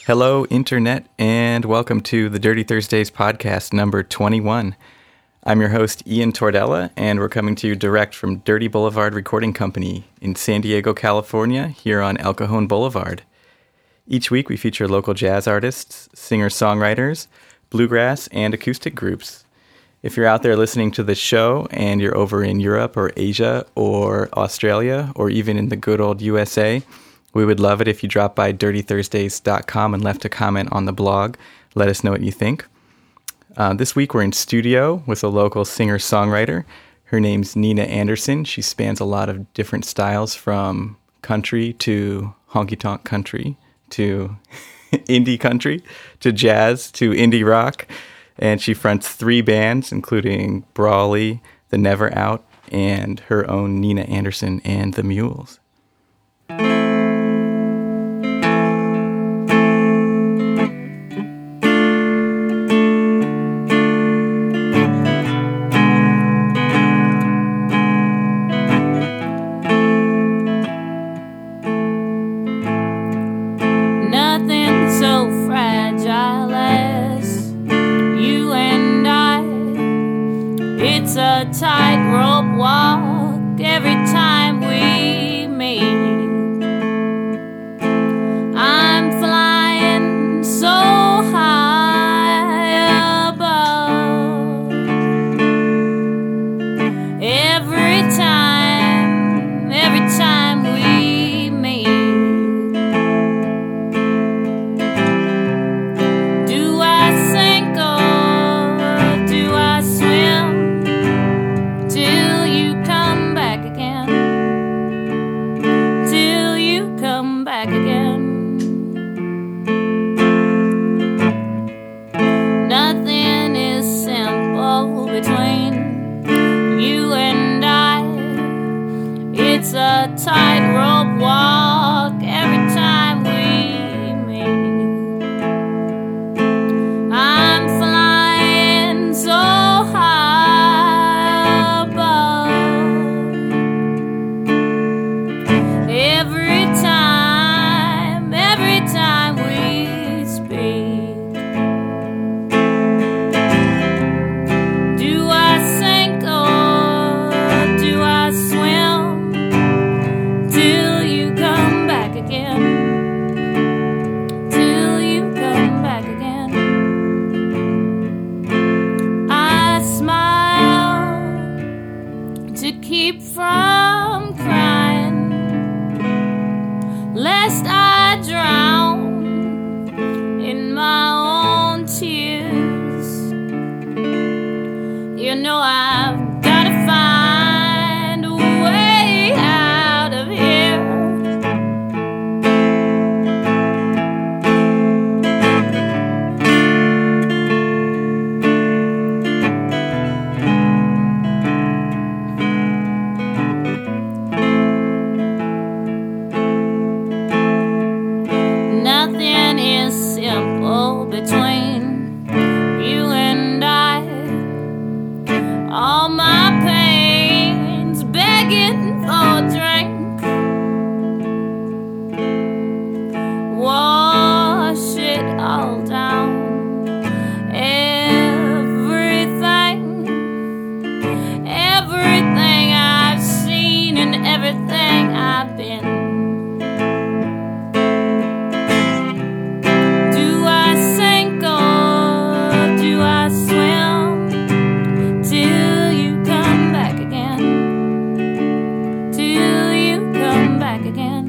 Hello, Internet, and welcome to the Dirty Thursdays podcast number 21. I'm your host, Ian Tordella, and we're coming to you direct from Dirty Boulevard Recording Company in San Diego, California, here on El Cajon Boulevard. Each week, we feature local jazz artists, singer-songwriters, bluegrass, and acoustic groups. If you're out there listening to the show and you're over in Europe or Asia or Australia or even in the good old USA, we would love it if you dropped by dirtythursdays.com and left a comment on the blog. Let us know what you think. This week we're in studio with a local singer-songwriter. Her name's Nina Anderson. She spans a lot of different styles from country to honky-tonk country to indie country to jazz to indie rock. And she fronts 3 bands, including Brawley, The Never Out, and her own Nina Anderson and the Mules. It's a tightrope walk every time we meet. I'm flying so high above. Every time we meet. Do I sink or do I swim? Till you come back again. Till you come back again. Nothing is simple between you and I. It's a tightrope walk every time we meet. I'm flying so high above. Every time we speak. Do I sink or do I swim? Till you come back again. Till you come back again. I smile to keep from crying, lest I drown in my own tears. You know I've gotta find a way out of here. Nothing is simple between you and I. All my pain's begging for a drink. Wash it all down. Everything I've seen and everything I've been. Do I sink or do I swim? Till you come back again. Till you come back again.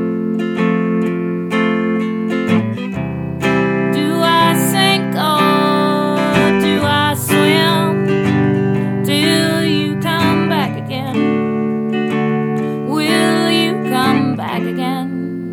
Do I sink or do I swim? Till you come back again. Will you come back again?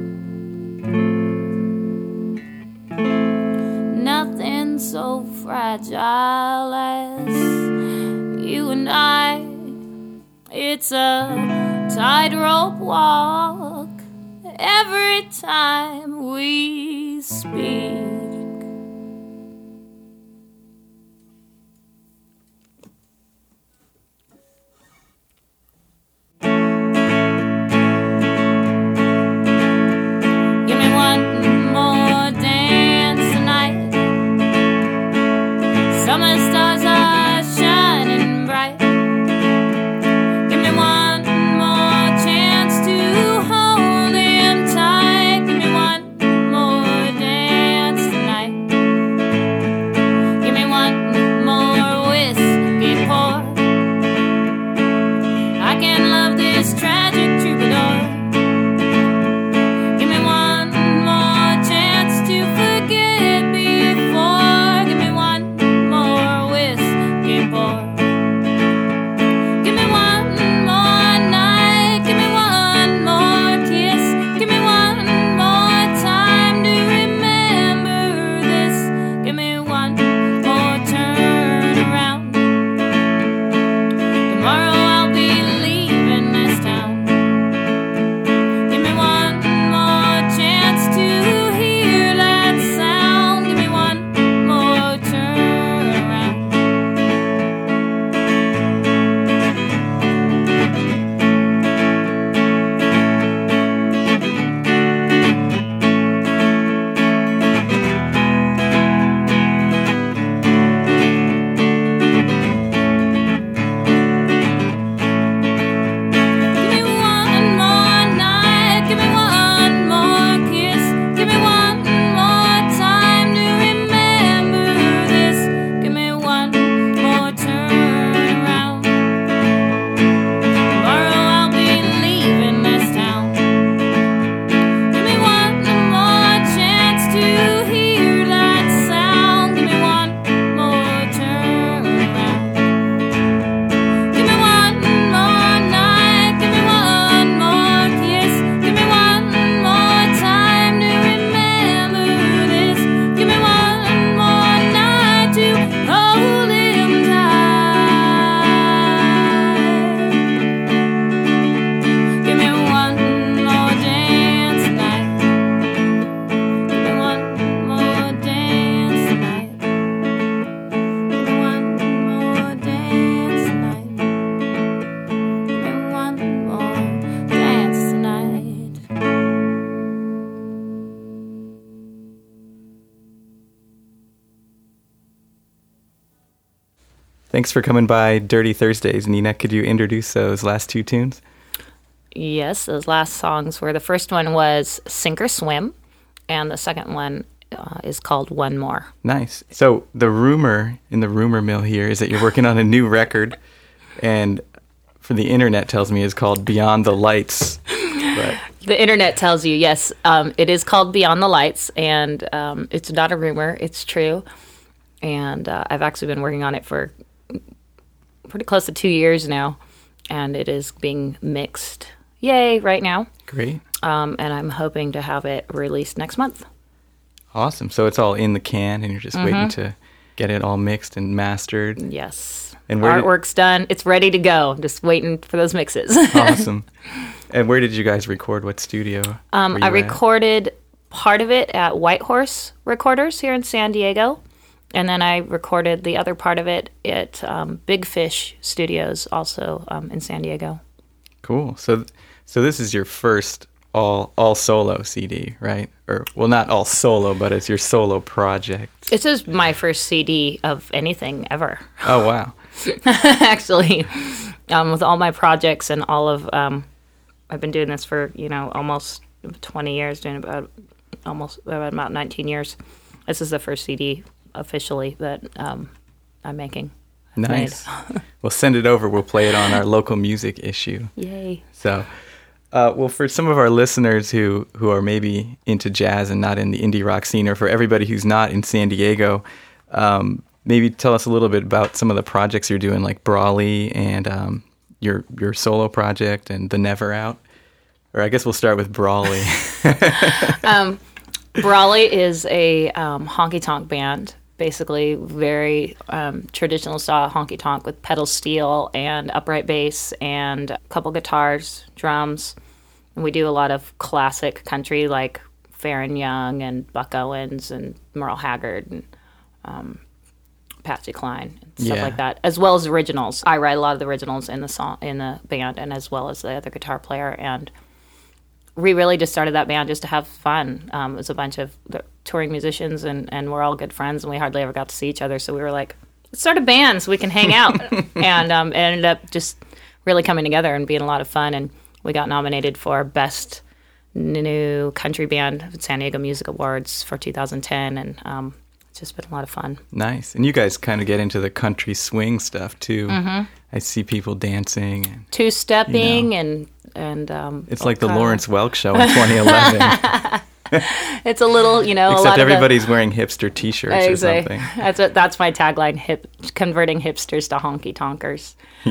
Nothing so fragile as you and I. It's a tightrope walk every time we speak. Give me one more dance. Thanks for coming by Dirty Thursdays. Nina, could you introduce those last two tunes? Yes, those last songs were, the first one was Sink or Swim, and the second one is called One More. Nice. So the rumor in the rumor mill here is that you're working on a new record, and for the internet tells me it's called Beyond the Lights. But The internet tells you, yes, it is called Beyond the Lights, and it's not a rumor, it's true. And I've actually been working on it for pretty close to 2 years now, and it is being mixed, yay, right now. great. And I'm hoping to have it released next month. Awesome. So it's all in the can, and you're just waiting to get it all mixed and mastered. Yes. And where Artwork's done. It's ready to go. I'm just waiting for those mixes. Awesome. And where did you guys record? What studio? were I you at? recorded part of it at Whitehorse Recorders here in San Diego. And then I recorded the other part of it at Big Fish Studios, also in San Diego. Cool. So this is your first all solo CD, right? Or well, not all solo, but it's your solo project. This is my first CD of anything ever, Oh wow. actually. With all my projects and all of, I've been doing this for almost 20 years, doing about 19 years. This is the first CD officially that I'm making. Nice. Well, send it over. We'll play it on our local music issue. Yay. So, well, for some of our listeners who are maybe into jazz and not in the indie rock scene, or for everybody who's not in San Diego, maybe tell us a little bit about some of the projects you're doing, like Brawley and your solo project and The Never Out. Or I guess we'll start with Brawley. Brawley is a honky-tonk band, basically very traditional style honky-tonk with pedal steel and upright bass and a couple guitars, drums. And we do a lot of classic country like Farron Young and Buck Owens and Merle Haggard and Patsy Cline and stuff Yeah. like that, as well as originals. I write a lot of the originals in the band, and as well as the other guitar player. And we really just started that band just to have fun. It was a bunch of touring musicians, and we're all good friends, and we hardly ever got to see each other. So we were like, let's start a band so we can hang out. And it ended up just really coming together and being a lot of fun. And we got nominated for Best New Country Band at San Diego Music Awards for 2010. And it's just been a lot of fun. Nice. And you guys kind of get into the country swing stuff, too. Mm-hmm. I see people dancing. And Two-stepping and it's like the Lawrence Welk show in 2011. it's a little, a lot Except of everybody's wearing hipster T-shirts or something. That's my tagline: converting hipsters to honky tonkers.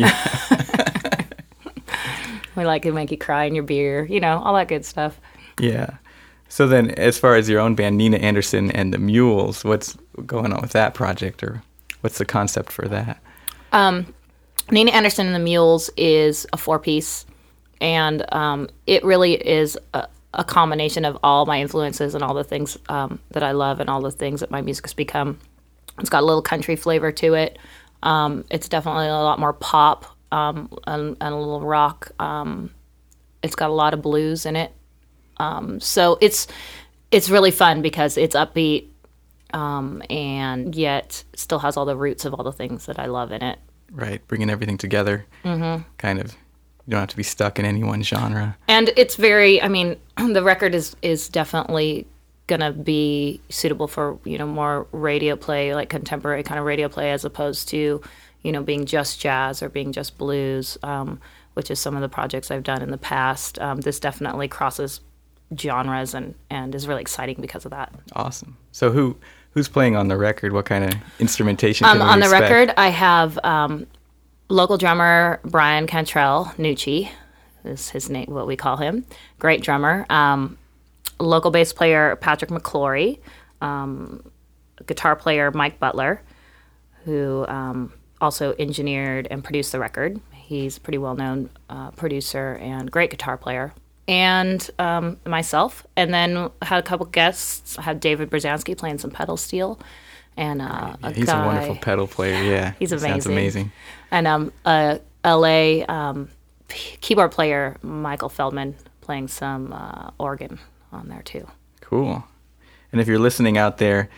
We like to make you cry in your beer, all that good stuff. Yeah. So then, as far as your own band, Nina Anderson and the Mules, what's going on with that project, or what's the concept for that? Nina Anderson and the Mules is a 4-piece, and it really is a combination of all my influences and all the things that I love and all the things that my music's become. It's got a little country flavor to it. It's definitely a lot more pop and a little rock. It's got a lot of blues in it. So it's really fun because it's upbeat and yet still has all the roots of all the things that I love in it. Right, bringing everything together. Mm-hmm. Kind of, you don't have to be stuck in any one genre. And it's very, the record is definitely going to be suitable for, more radio play, like contemporary kind of radio play, as opposed to, being just jazz or being just blues, which is some of the projects I've done in the past. This definitely crosses genres and is really exciting because of that. Awesome. So who's playing on the record? What kind of instrumentation can we on the expect? record, I have local drummer Brian Cantrell Nucci is his name, what we call him. Great drummer. Local bass player Patrick McClory, guitar player Mike Butler, who also engineered and produced the record. He's a pretty well-known producer and great guitar player. And myself. And then I had a couple guests. I had David Brzezinski playing some pedal steel. And he's a wonderful pedal player, yeah. He's amazing. Sounds amazing. And LA keyboard player Michael Feldman playing some organ on there too. Cool. And if you're listening out there,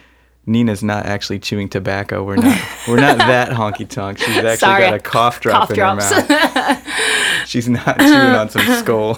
Nina's not actually chewing tobacco. We're not that honky tonk. She's actually got a cough drop in her mouth. She's not chewing on some skull.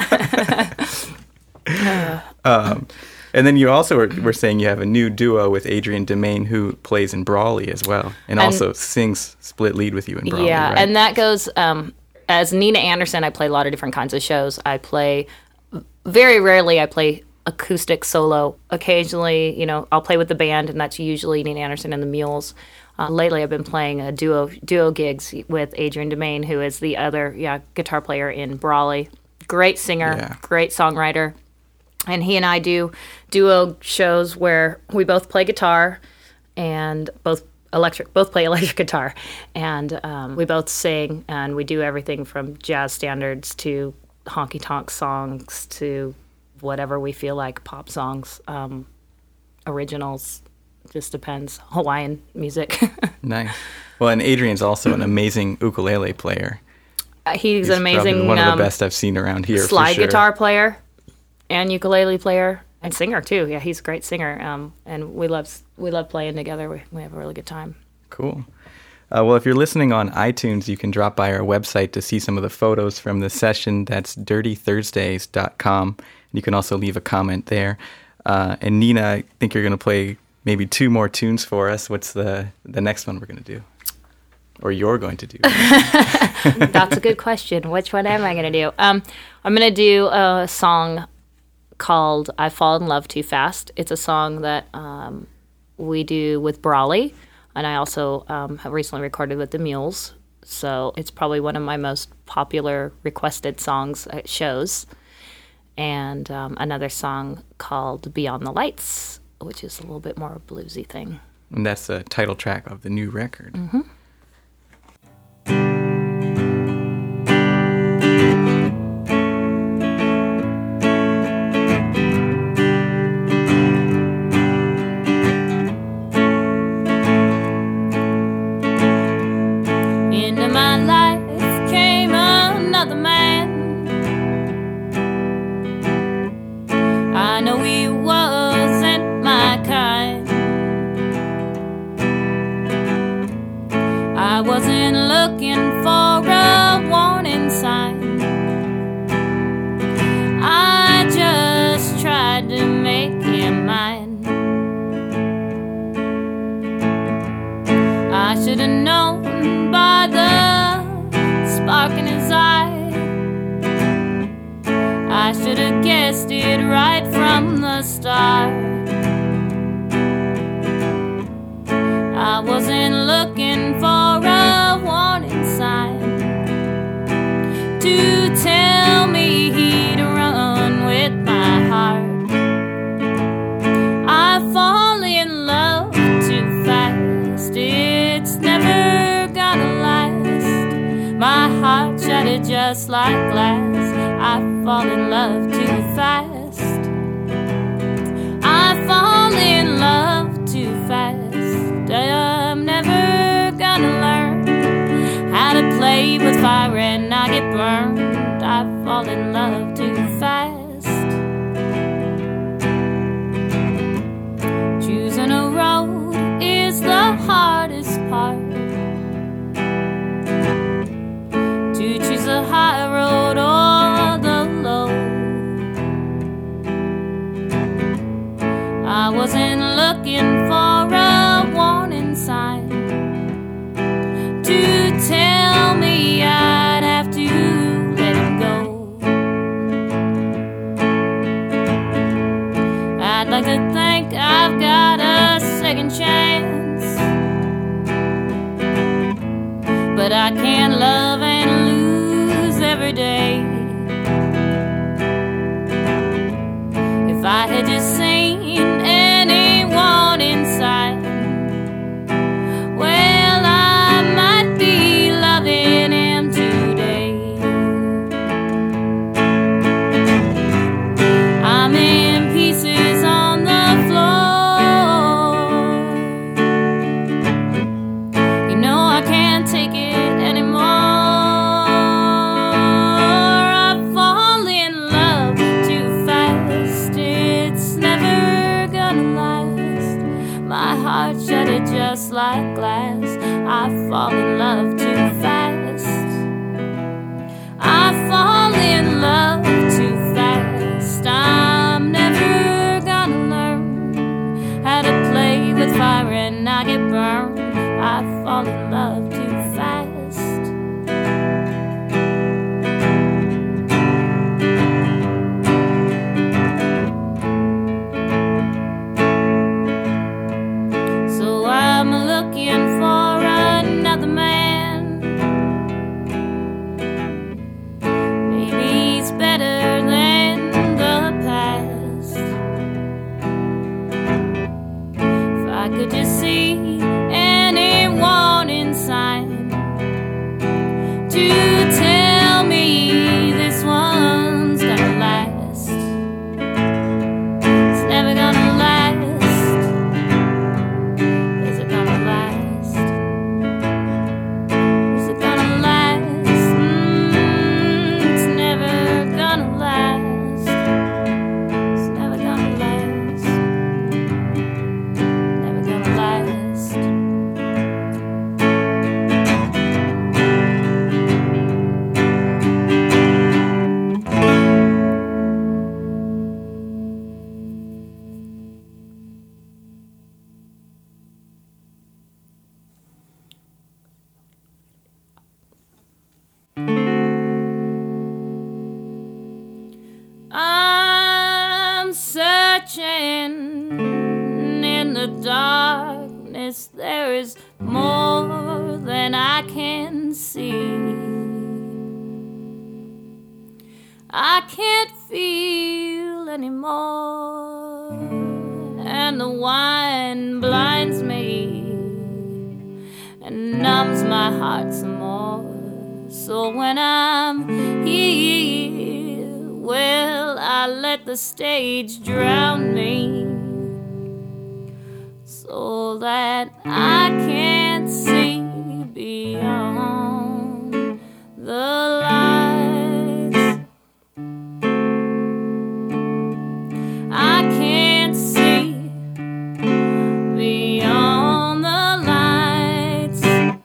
And then you also were saying you have a new duo with Adrian Demain, who plays in Brawley as well, and also sings split lead with you in Brawley. Yeah, right? and that goes as Nina Anderson. I play a lot of different kinds of shows. I play very rarely. I play acoustic solo. Occasionally, I'll play with the band, and that's usually Nina Anderson and the Mules. Lately, I've been playing a duo gigs with Adrian Demain, who is the other guitar player in Brawley. Great singer, great songwriter. And he and I do duo shows where we both play guitar and both play electric guitar. And we both sing, and we do everything from jazz standards to honky-tonk songs to whatever we feel like, pop songs, originals, just depends, Hawaiian music. Nice. Well, and Adrian's also an amazing ukulele player. He's an amazing... one of the best I've seen around here, slide for sure. guitar player. And ukulele player and singer too. Yeah, he's a great singer. And we love playing together. We have a really good time. Cool. Well, if you're listening on iTunes, you can drop by our website to see some of the photos from the session. That's dirtythursdays.com. You can also leave a comment there. And Nina, I think you're going to play maybe 2 more tunes for us. What's the next one we're going to do? Or you're going to do? That's a good question. Which one am I going to do? I'm going to do a song called I Fall in Love Too Fast. It's a song that we do with Brawley, and I also have recently recorded with the Mules. So it's probably one of my most popular requested songs at shows. And another song called Beyond the Lights, which is a little bit more bluesy thing. And that's the title track of the new record. Mm-hmm. I wasn't looking for a warning sign. I just tried to make him mine. I should have known by the spark in his eye. I should have guessed it right from the start. I wasn't looking for a warning sign to tell me he'd run with my heart. I fall in love too fast. It's never gonna last. My heart shattered just like glass. I fall in love too fast. I fall in love too fast. I'm never gonna learn how to play with fire and not get burned. I fall in love too fast. Choosing a road is the hardest part. To choose a high road or the low. I wasn't looking for a warning sign to tell me I'd have to let him go. I'd like to think I've got a second chance, but I can't love and lose every day. If I had just seen any warning sign, well, I might be loving him today. I'm in pieces on the floor. You know I can't take it anymore. I fall in love too fast. It's never glass. I fall in love too fast. I fall in love too fast. I'm never gonna learn how to play with fire and not get burned. I fall in love too fast. So I'm looking for another man. Maybe he's better than the past. If I could just see any warning sign to tell me this one's gonna last. It's never gonna last. Is it gonna last? Is it gonna last? It's never gonna last. It's never gonna last. Never gonna last. I'm searching in the darkness. There is more than I can see. I can't feel anymore, and the wine blinds me and numbs my heart some more. So when I'm here, well, I let the stage drown me, so that I can't see beyond the lights. I can't see beyond the lights.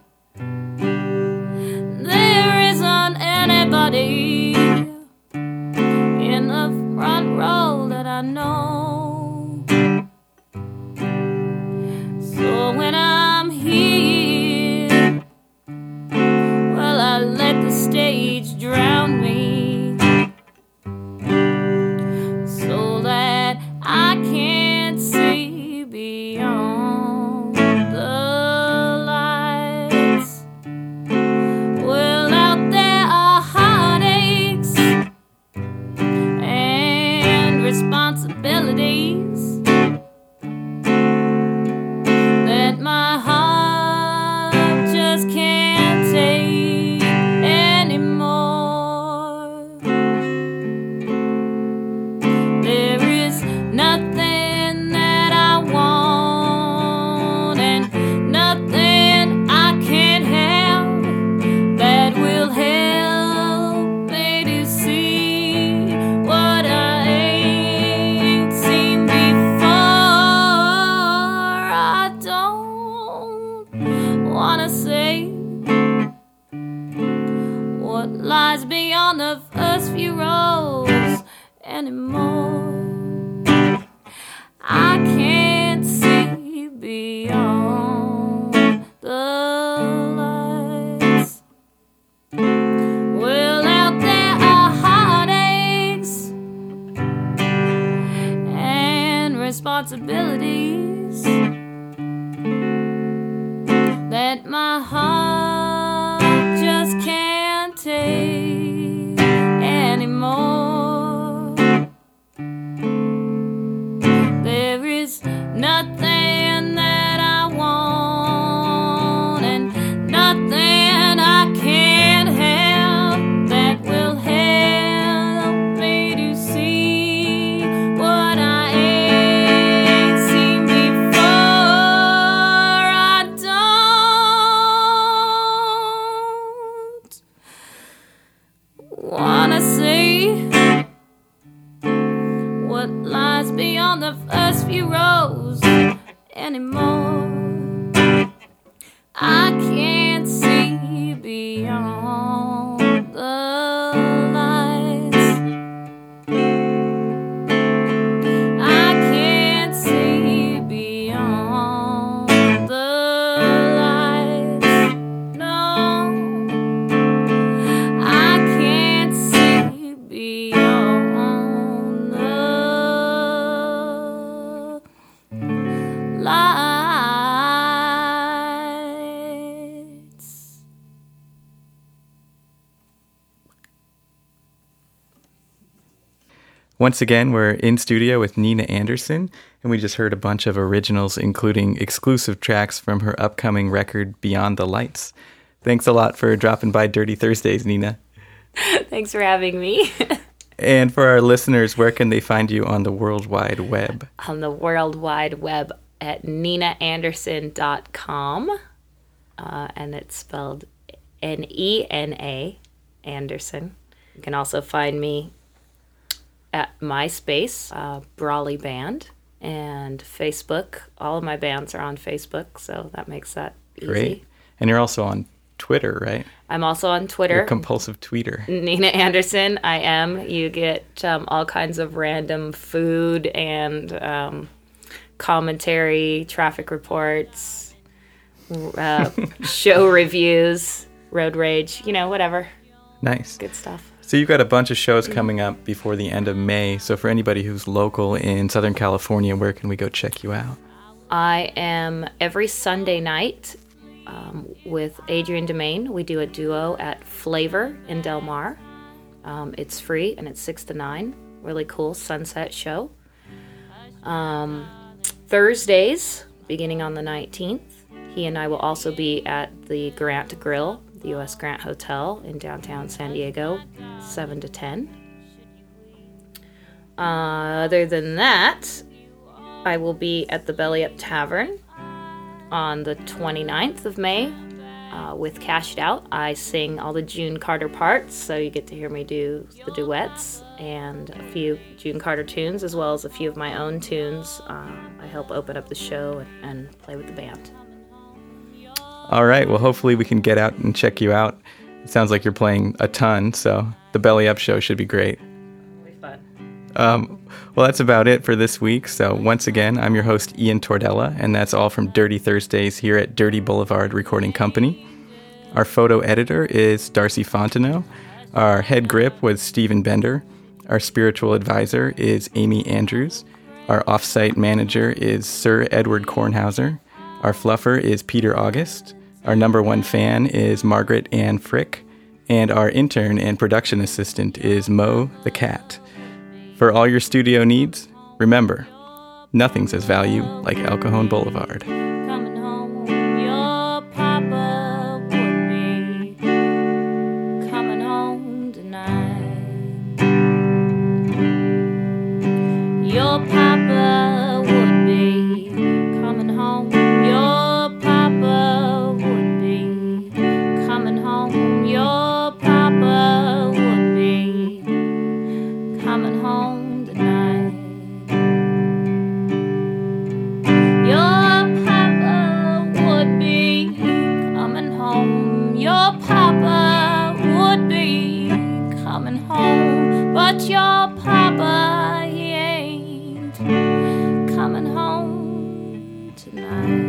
There isn't anybody in the front row that I know. So when I'm here, well, I let the stage drown me, so that I can't see beyond the lights. Well, out there are heartaches and responsibilities that my heart just can't take anymore. There is nothing that I want and nothing I can't have that will help me to see what I ain't seen before. I don't wanna say what lies beyond the first few rows anymore. I can't see beyond the lights. Well, out there are heartaches and responsibilities that my heart just can't take anymore. There is nothing that I want and nothing I can't have that will help me to see what I ain't seen before. I don't wanna see what lies beyond the first few rows anymore. I can't see beyond the lights. I can't see beyond the lights. No, I can't see beyond the lights. Once again, we're in studio with Nina Anderson, and we just heard a bunch of originals, including exclusive tracks from her upcoming record, Beyond the Lights. Thanks a lot for dropping by Dirty Thursdays, Nina. Thanks for having me. And for our listeners, where can they find you on the World Wide Web? On the World Wide Web at ninaanderson.com. And it's spelled Nena Anderson. You can also find me at MySpace, Brawley Band, and Facebook. All of my bands are on Facebook, so that makes that easy. Great. And you're also on Twitter, right? I'm also on Twitter. You're a compulsive tweeter. Nina Anderson, I am. You get all kinds of random food and commentary, traffic reports, show reviews, road rage, whatever. Nice. Good stuff. So you've got a bunch of shows coming up before the end of May. So for anybody who's local in Southern California, where can we go check you out? I am every Sunday night with Adrian Domain. We do a duo at Flavor in Del Mar. It's free and it's 6 to 9. Really cool sunset show. Thursdays, beginning on the 19th, he and I will also be at the Grant Grill, the U.S. Grant Hotel in downtown San Diego, 7 to 10. Other than that, I will be at the Belly Up Tavern on the 29th of May with Cashed Out. I sing all the June Carter parts, so you get to hear me do the duets and a few June Carter tunes, as well as a few of my own tunes. I help open up the show and play with the band. All right. Well, hopefully we can get out and check you out. It sounds like you're playing a ton, so the Belly Up show should be great. It'll be fun. Well, that's about it for this week. So once again, I'm your host, Ian Tordella, and that's all from Dirty Thursdays here at Dirty Boulevard Recording Company. Our photo editor is Darcy Fontenot. Our head grip was Stephen Bender. Our spiritual advisor is Amy Andrews. Our offsite manager is Sir Edward Kornhauser. Our fluffer is Peter August. Our number one fan is Margaret Ann Frick. And our intern and production assistant is Mo the Cat. For all your studio needs, remember, nothing says value like El Cajon Boulevard. Coming home, your papa would be coming home tonight. Your papa would be coming home. Your papa would be coming home. Your papa would be coming home tonight. Your papa would be coming home. Your papa would be coming home. But your papa, he ain't coming home tonight.